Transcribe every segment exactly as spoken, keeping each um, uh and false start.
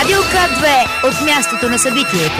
Радио К две от мястото на събитието.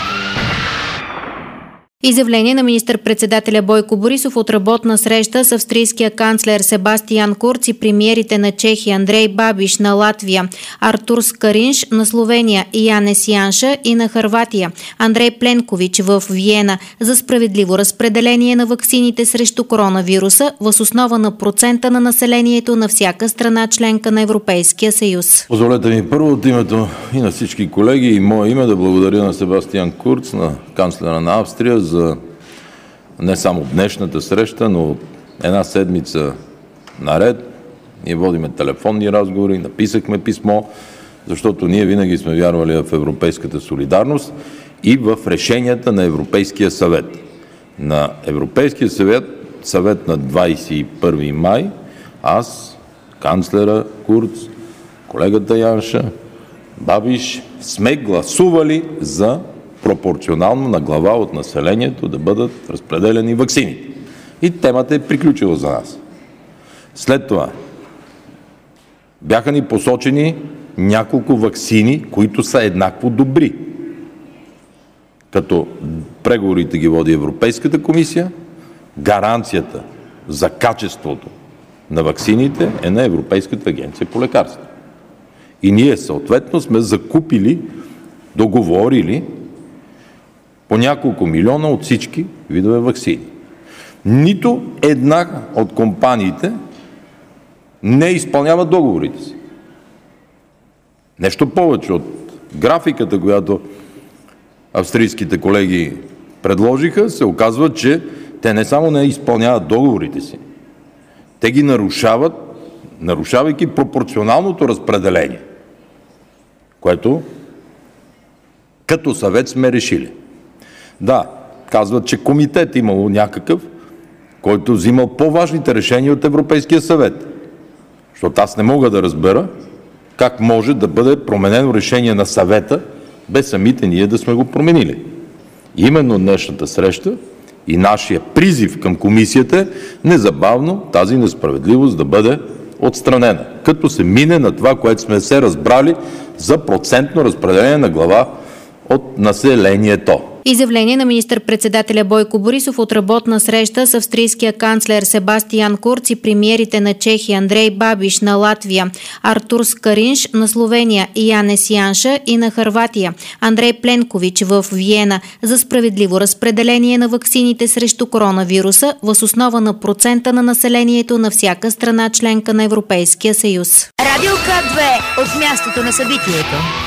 Изявление на министър-председателя Бойко Борисов от работна среща с австрийския канцлер Себастиан Курц и премиерите на Чехия Андрей Бабиш на Латвия, Артурс Каринш на Словения и Янес Янша и на Хърватия, Андрей Пленкович в Виена за справедливо разпределение на ваксините срещу коронавируса въз основа на процента на населението на всяка страна членка на Европейския съюз. Позволете ми първо от името и на всички колеги и мое име да благодаря на Себастиан Курц, на канцлера на Австрия, за не само днешната среща, но една седмица наред. Ние водиме телефонни разговори, написахме писмо, защото ние винаги сме вярвали в европейската солидарност и в решенията на Европейския съвет. На Европейския съвет, съвет на двадесет и първи май, аз, канцлера Курц, колегата Янша, Бабиш, сме гласували за пропорционално на глава от населението да бъдат разпределени ваксините. И темата е приключила за нас. След това бяха ни посочени няколко ваксини, които са еднакво добри. Като преговорите ги води Европейската комисия, гаранцията за качеството на ваксините е на Европейската агенция по лекарства. И ние съответно сме закупили, договорили по няколко милиона от всички видове ваксини. Нито една от компаниите не изпълнява договорите си. Нещо повече от графиката, която австрийските колеги предложиха, се оказва, че те не само не изпълняват договорите си, те ги нарушават, нарушавайки пропорционалното разпределение, което като съвет сме решили. Да, казват, че комитет имало някакъв, който взимал по-важните решения от Европейския съвет. Защото аз не мога да разбера как може да бъде променено решение на съвета, без самите ние да сме го променили. Именно днешната среща и нашия призив към комисията е незабавно тази несправедливост да бъде отстранена, като се мине на това, което сме се разбрали за процентно разпределение на глава от населението. Изявление на министър-председателя Бойко Борисов от работна среща с австрийския канцлер Себастиан Курц и премиерите на Чехия Андрей Бабиш на Латвия, Артурс Каринш на Словения и Янес Янша и на Хърватия, Андрей Пленкович в Виена за справедливо разпределение на ваксините срещу коронавируса въз основа на процента на населението на всяка страна членка на Европейския съюз. Радио К две от мястото на събитието.